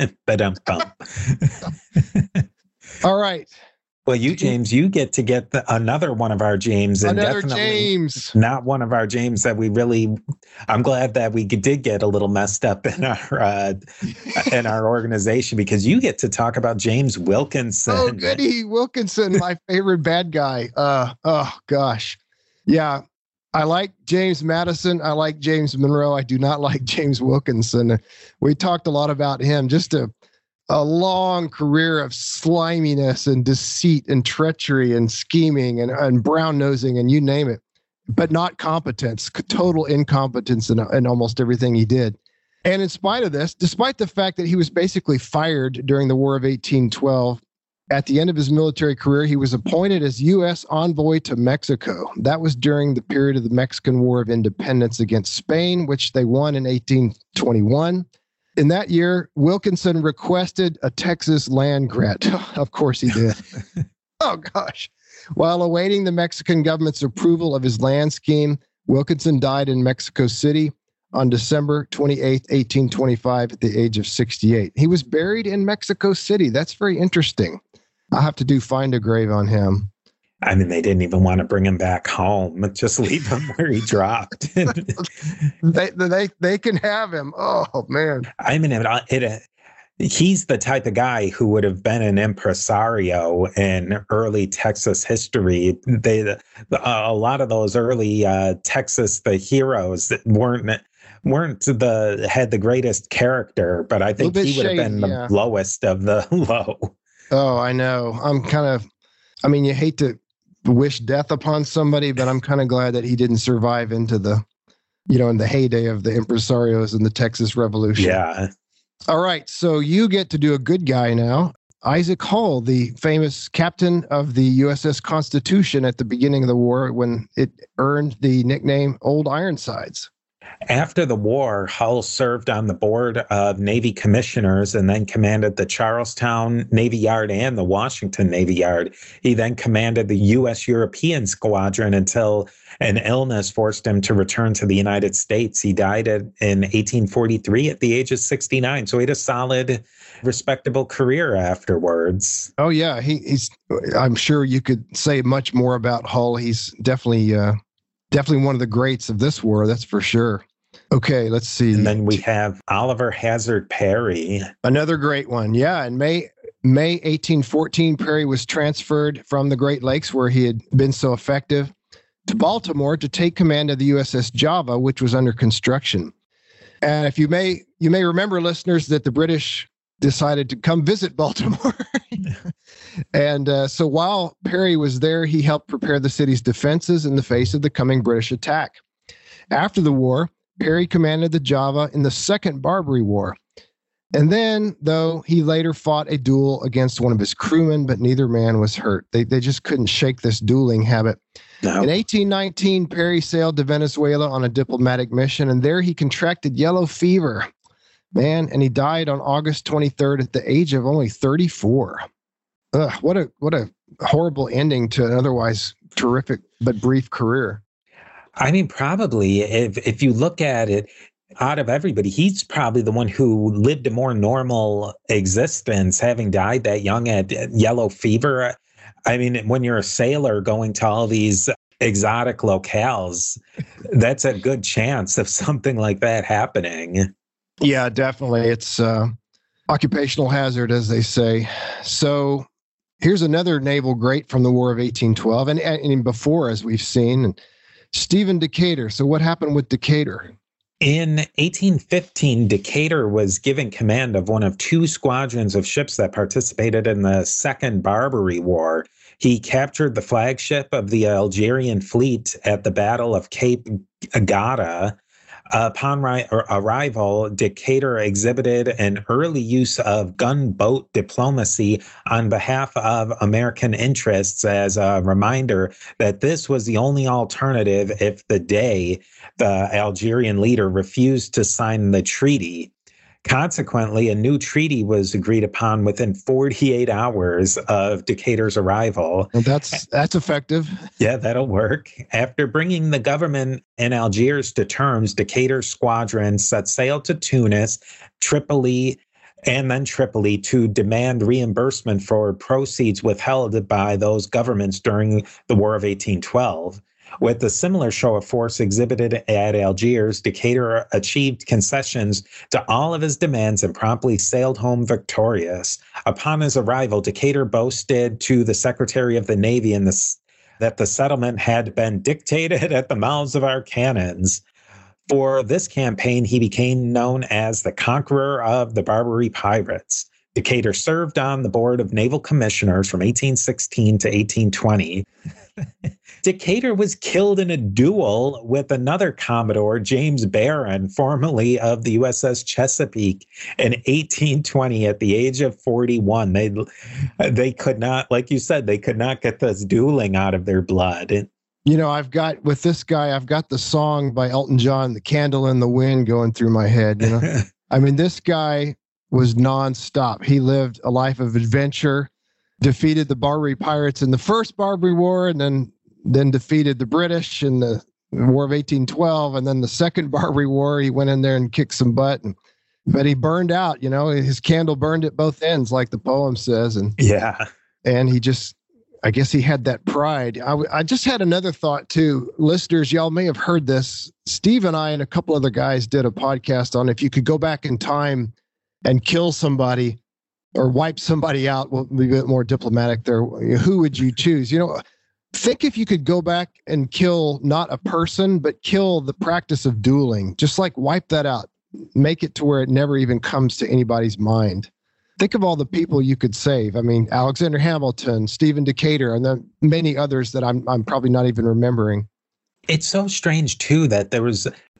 All right. Well, you, James, you get to get the, another one of our James. And another definitely James. Not one of our James that we really, I'm glad that we did get a little messed up in our uh, in our organization, because you get to talk about James Wilkinson. Oh, goody. Wilkinson, my favorite bad guy. Uh, oh, gosh. Yeah. I like James Madison. I like James Monroe. I do not like James Wilkinson. We talked a lot about him. Just a, a long career of sliminess and deceit and treachery and scheming and, and brown nosing and you name it, but not competence, total incompetence in, in almost everything he did. And in spite of this, despite the fact that he was basically fired during the War of eighteen twelve, at the end of his military career, he was appointed as U S envoy to Mexico. That was during the period of the Mexican War of Independence against Spain, which they won in eighteen twenty-one. In that year, Wilkinson requested a Texas land grant. Of course he did. Oh, gosh. While awaiting the Mexican government's approval of his land scheme, Wilkinson died in Mexico City on December twenty-eighth, eighteen twenty-five, at the age of sixty-eight. He was buried in Mexico City. That's very interesting. I'll have to do find a grave on him. I mean, they didn't even want to bring him back home. Just leave him where he dropped. they, they, they can have him. Oh, man. I mean, it, it, he's the type of guy who would have been an impresario in early Texas history. They, the, a lot of those early uh, Texas, the heroes that weren't weren't the had the greatest character, but I think he would have been the yeah. lowest of the low. Oh, I know. I'm kind of, I mean, you hate to wish death upon somebody, but I'm kind of glad that he didn't survive into the, you know, in the heyday of the impresarios and the Texas Revolution. Yeah. All right. So you get to do a good guy now. Isaac Hull, the famous captain of the U S S Constitution at the beginning of the war when it earned the nickname Old Ironsides. After the war, Hull served on the board of Navy commissioners and then commanded the Charlestown Navy Yard and the Washington Navy Yard. He then commanded the U S European Squadron until an illness forced him to return to the United States. He died at, in eighteen forty-three at the age of sixty-nine. So he had a solid, respectable career afterwards. Oh, yeah. He, he's, I'm sure you could say much more about Hull. He's definitely, uh, definitely one of the greats of this war. That's for sure. Okay, let's see. And then we have Oliver Hazard Perry. Another great one. Yeah. In May, May eighteen fourteen, Perry was transferred from the Great Lakes, where he had been so effective, to Baltimore to take command of the U S S Java, which was under construction. And if you may, you may remember, listeners, that the British decided to come visit Baltimore. and uh, so while Perry was there, he helped prepare the city's defenses in the face of the coming British attack. After the war, Perry commanded the Java in the Second Barbary War. And then, though, he later fought a duel against one of his crewmen, but neither man was hurt. They, they just couldn't shake this dueling habit. No. In eighteen nineteen, Perry sailed to Venezuela on a diplomatic mission, and there he contracted yellow fever. Man, and he died on August twenty-third at the age of only thirty-four. Ugh, what a what a horrible ending to an otherwise terrific but brief career. I mean, probably, if if you look at it, out of everybody, he's probably the one who lived a more normal existence, having died that young at yellow fever. I mean, when you're a sailor going to all these exotic locales, that's a good chance of something like that happening. Yeah, definitely. It's uh, occupational hazard, as they say. So here's another naval great from the War of eighteen twelve, and, and before, as we've seen, Stephen Decatur. So what happened with Decatur? In eighteen fifteen, Decatur was given command of one of two squadrons of ships that participated in the Second Barbary War. He captured the flagship of the Algerian fleet at the Battle of Cape Agata. Upon ri- arrival, Decatur exhibited an early use of gunboat diplomacy on behalf of American interests, as a reminder that this was the only alternative if the day the Algerian leader refused to sign the treaty. Consequently, a new treaty was agreed upon within forty-eight hours of Decatur's arrival. And that's that's effective. Yeah, that'll work. After bringing the government in Algiers to terms, Decatur's squadron set sail to Tunis, Tripoli, and then Tripoli to demand reimbursement for proceeds withheld by those governments during the War of eighteen twelve. With a similar show of force exhibited at Algiers, Decatur achieved concessions to all of his demands and promptly sailed home victorious. Upon his arrival, Decatur boasted to the Secretary of the Navy in the, that the settlement had been dictated at the mouths of our cannons. For this campaign, he became known as the Conqueror of the Barbary Pirates. Decatur served on the Board of Naval Commissioners from eighteen sixteen to eighteen twenty. Decatur was killed in a duel with another Commodore, James Barron, formerly of the U S S Chesapeake, in eighteen twenty at the age of forty-one. They, they could not, like you said, they could not get this dueling out of their blood. You know, I've got, with this guy, I've got the song by Elton John, The Candle in the Wind, going through my head. You know, I mean, this guy was nonstop. He lived a life of adventure, defeated the Barbary pirates in the first Barbary War, and then then defeated the British in the War of eighteen twelve, and then the second Barbary War, he went in there and kicked some butt. And, but he burned out, you know, his candle burned at both ends, like the poem says. And yeah, and he just, I guess he had that pride. I, I just had another thought too. Listeners, y'all may have heard this. Steve and I and a couple other guys did a podcast on if you could go back in time and kill somebody or wipe somebody out, we'll be a bit more diplomatic there. Who would you choose? You know, think if you could go back and kill not a person, but kill the practice of dueling, just like wipe that out, make it to where it never even comes to anybody's mind. Think of all the people you could save. I mean, Alexander Hamilton, Stephen Decatur, and then many others that I'm I'm probably not even remembering. It's so strange, too, that there was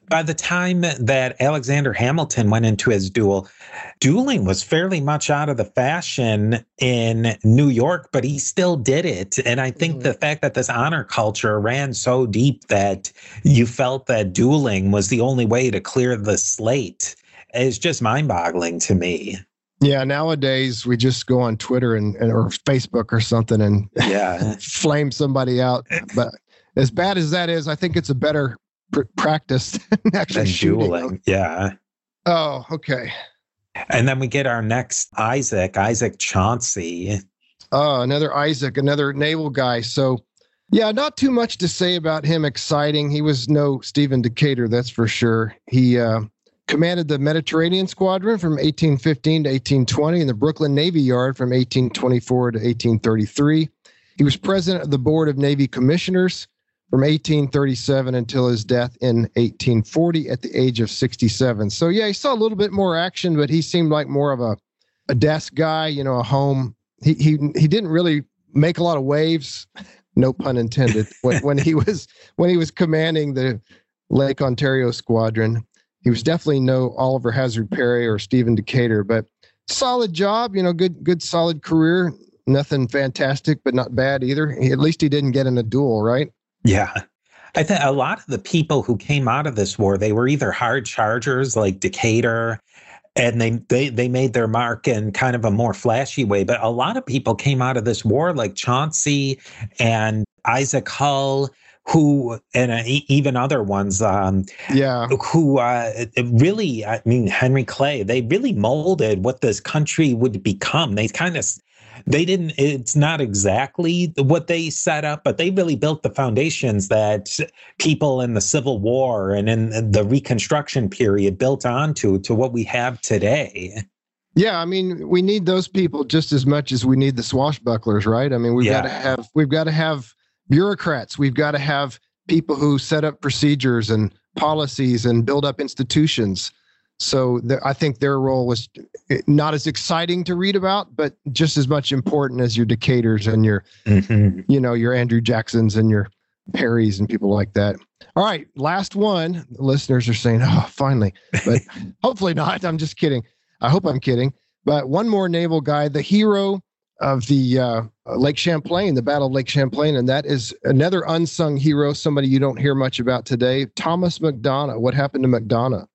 by the time that Alexander Hamilton went into his duel, dueling was fairly much out of the fashion in New York, but he still did it. And I think mm-hmm. the fact that this honor culture ran so deep that you felt that dueling was the only way to clear the slate is just mind-boggling to me. Yeah, nowadays we just go on Twitter and, and or Facebook or something and yeah. flame somebody out. But as bad as that is, I think it's a better pr- practice than actually than shooting. Dueling. Yeah. Oh, okay. And then we get our next Isaac, Isaac Chauncey. Oh, another Isaac, another naval guy. So, yeah, not too much to say about him. Exciting. He was no Stephen Decatur, that's for sure. He uh, commanded the Mediterranean Squadron from eighteen fifteen to eighteen twenty and the Brooklyn Navy Yard from eighteen twenty-four to eighteen thirty-three. He was president of the Board of Navy Commissioners from eighteen thirty-seven until his death in eighteen forty at the age of sixty-seven. So, yeah, he saw a little bit more action, but he seemed like more of a, a desk guy, you know, a home. He, he, he didn't really make a lot of waves, no pun intended, when, when he was when he was commanding the Lake Ontario Squadron. He was definitely no Oliver Hazard Perry or Stephen Decatur, but solid job, you know, good, good, solid career. Nothing fantastic, but not bad either. He, at least he didn't get in a duel, right? Yeah. I think a lot of the people who came out of this war, they were either hard chargers like Decatur, and they, they, they made their mark in kind of a more flashy way. But a lot of people came out of this war like Chauncey and Isaac Hull, who, and uh, even other ones, um, yeah, who uh, really, I mean, Henry Clay, they really molded what this country would become. They kind of, they didn't, it's not exactly what they set up, but they really built the foundations that people in the Civil War and in the Reconstruction period built onto, to what we have today. Yeah, I mean, we need those people just as much as we need the swashbucklers, right? I mean, we've Yeah. got to have, we've got to have bureaucrats. We've got to have people who set up procedures and policies and build up institutions. So the, I think their role was not as exciting to read about, but just as much important as your Decaturs and your, mm-hmm. you know, your Andrew Jacksons and your Perrys and people like that. All right, last one. The listeners are saying, oh, finally, but hopefully not. I'm just kidding. I hope I'm kidding. But one more naval guy, the hero of the uh, Lake Champlain, the Battle of Lake Champlain, and that is another unsung hero, somebody you don't hear much about today, Thomas MacDonagh. What happened to MacDonagh?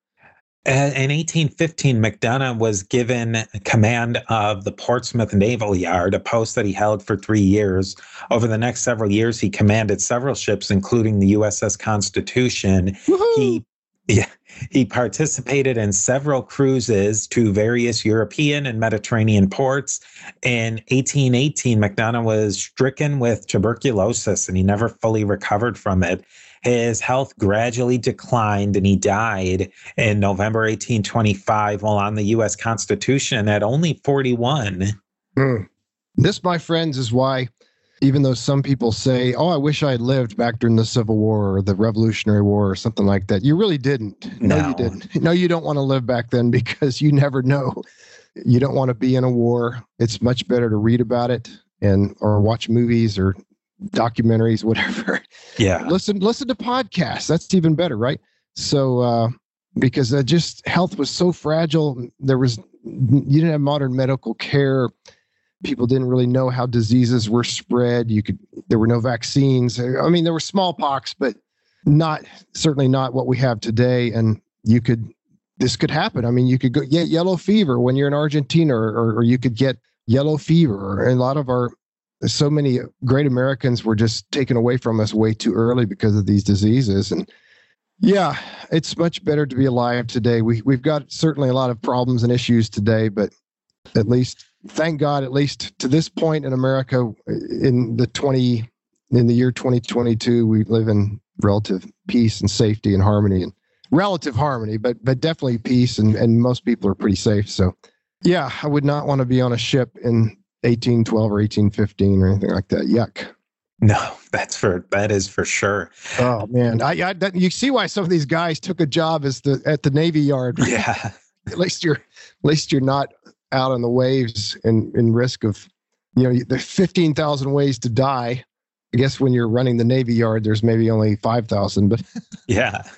In eighteen fifteen, MacDonagh was given command of the Portsmouth Naval Yard, a post that he held for three years. Over the next several years, he commanded several ships, including the U S S Constitution. Woo-hoo! He Yeah, he participated in several cruises to various European and Mediterranean ports. In eighteen eighteen, MacDonagh was stricken with tuberculosis, and he never fully recovered from it. His health gradually declined, and he died in November eighteen twenty-five while on the U S Constitution at only forty-one. Mm. This, my friends, is why, even though some people say, oh, I wish I had lived back during the Civil War or the Revolutionary War or something like that, you really didn't. No, no. you didn't. No, you don't want to live back then because you never know. You don't want to be in a war. It's much better to read about it and or watch movies or documentaries, whatever. Yeah. Listen, listen to podcasts. That's even better, right? So, uh, because uh, just health was so fragile. There was, you didn't have modern medical care. People didn't really know how diseases were spread. You could, there were no vaccines. I mean, there were smallpox, but not, certainly not what we have today. And you could, this could happen. I mean, you could go get yellow fever when you're in Argentina, or, or you could get yellow fever. And a lot of our, so many great Americans were just taken away from us way too early because of these diseases. And yeah, it's much better to be alive today. We, we've got certainly a lot of problems and issues today, but at least, thank God, at least to this point in America, in the twenty in the year twenty twenty-two, we live in relative peace and safety and harmony, and relative harmony, but but definitely peace, and, and most people are pretty safe. So, yeah, I would not want to be on a ship in eighteen twelve or eighteen fifteen or anything like that. Yuck. No, that's for that is for sure. Oh man, I, I that, you see why some of these guys took a job as the at the Navy Yard. Right? Yeah, at least you're at least you're not out on the waves and in risk of, you know, there's fifteen thousand ways to die. I guess when you're running the Navy Yard, there's maybe only five thousand, but yeah.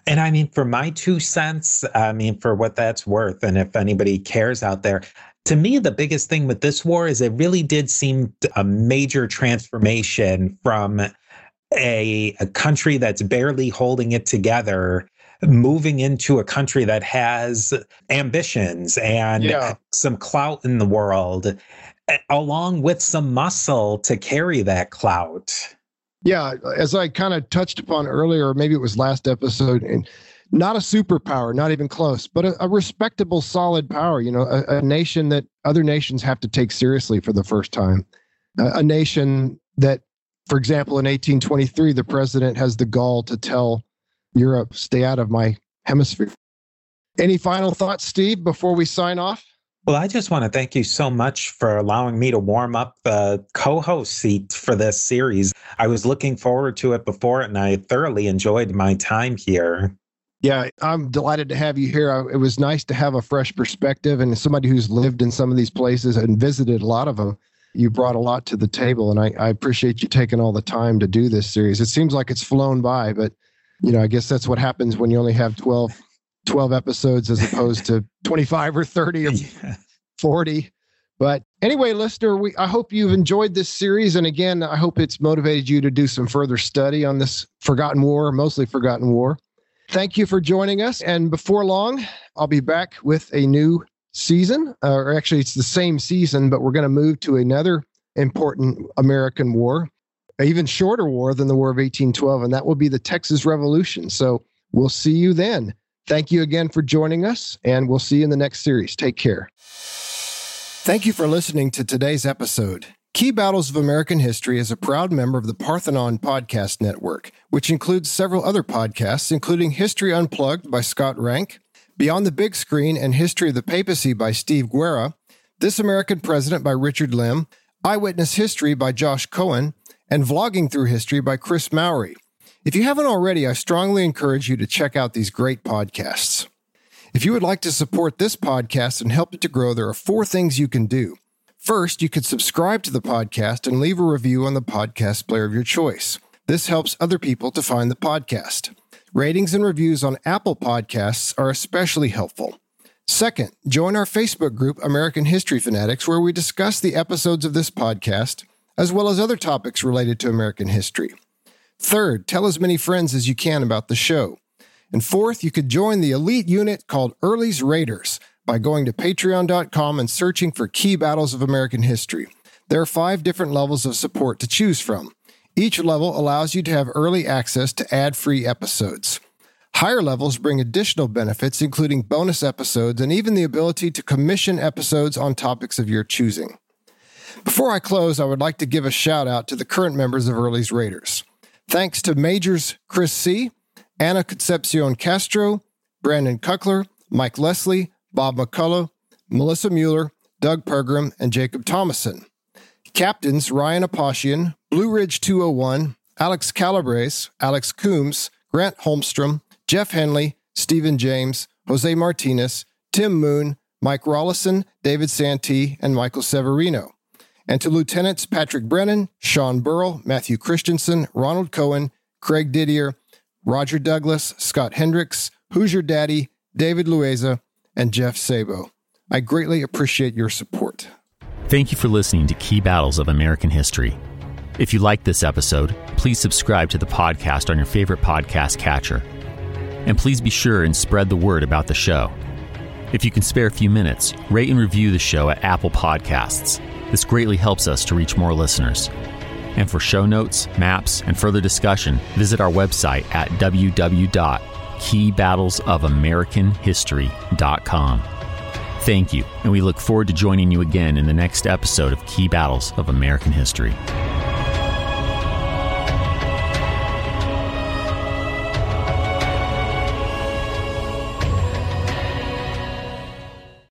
And I mean, for my two cents, I mean, for what that's worth, and if anybody cares out there, to me, the biggest thing with this war is it really did seem a major transformation from a, a country that's barely holding it together, moving into a country that has ambitions and yeah. some clout in the world, along with some muscle to carry that clout. Yeah, as I kind of touched upon earlier, or maybe it was last episode, and not a superpower, not even close, but a, a respectable, solid power, you know, a, a nation that other nations have to take seriously for the first time. Uh, a nation that, for example, in eighteen twenty-three, the president has the gall to tell Europe, stay out of my hemisphere. Any final thoughts, Steve, before we sign off? Well, I just want to thank you so much for allowing me to warm up the co-host seat for this series. I was looking forward to it before, and I thoroughly enjoyed my time here. Yeah, I'm delighted to have you here. It was nice to have a fresh perspective, and as somebody who's lived in some of these places and visited a lot of them, you brought a lot to the table, and I, I appreciate you taking all the time to do this series. It seems like it's flown by, but you know, I guess that's what happens when you only have twelve, twelve episodes as opposed to twenty-five or thirty or yeah. forty. But anyway, listener, we I hope you've enjoyed this series. And again, I hope it's motivated you to do some further study on this forgotten war, mostly forgotten war. Thank you for joining us. And before long, I'll be back with a new season, uh, or actually it's the same season, but we're going to move to another important American war, an even shorter war than the War of eighteen twelve, and that will be the Texas Revolution. So we'll see you then. Thank you again for joining us, and we'll see you in the next series. Take care. Thank you for listening to today's episode. Key Battles of American History is a proud member of the Parthenon Podcast Network, which includes several other podcasts, including History Unplugged by Scott Rank, Beyond the Big Screen and History of the Papacy by Steve Guerra, This American President by Richard Lim, Eyewitness History by Josh Cohen, and Vlogging Through History by Chris Mowry. If you haven't already, I strongly encourage you to check out these great podcasts. If you would like to support this podcast and help it to grow, there are four things you can do. First, you could subscribe to the podcast and leave a review on the podcast player of your choice. This helps other people to find the podcast. Ratings and reviews on Apple Podcasts are especially helpful. Second, join our Facebook group, American History Fanatics, where we discuss the episodes of this podcast, as well as other topics related to American history. Third, tell as many friends as you can about the show. And fourth, you could join the elite unit called Early's Raiders by going to patreon dot com and searching for Key Battles of American History. There are five different levels of support to choose from. Each level allows you to have early access to ad-free episodes. Higher levels bring additional benefits, including bonus episodes and even the ability to commission episodes on topics of your choosing. Before I close, I would like to give a shout out to the current members of Early's Raiders. Thanks to Majors Chris C., Anna Concepcion Castro, Brandon Kuckler, Mike Leslie, Bob McCullough, Melissa Mueller, Doug Pergram, and Jacob Thomason. Captains Ryan Aposhian, Blue Ridge two oh one, Alex Calabrese, Alex Coombs, Grant Holmstrom, Jeff Henley, Stephen James, Jose Martinez, Tim Moon, Mike Rollison, David Santee, and Michael Severino. And to Lieutenants Patrick Brennan, Sean Burrell, Matthew Christensen, Ronald Cohen, Craig Didier, Roger Douglas, Scott Hendricks, Hoosier Daddy, David Lueza, and Jeff Sabo. I greatly appreciate your support. Thank you for listening to Key Battles of American History. If you liked this episode, please subscribe to the podcast on your favorite podcast catcher. And please be sure and spread the word about the show. If you can spare a few minutes, rate and review the show at Apple Podcasts. This greatly helps us to reach more listeners. And for show notes, maps, and further discussion, visit our website at w w w dot key battles of american history dot com. Thank you, and we look forward to joining you again in the next episode of Key Battles of American History.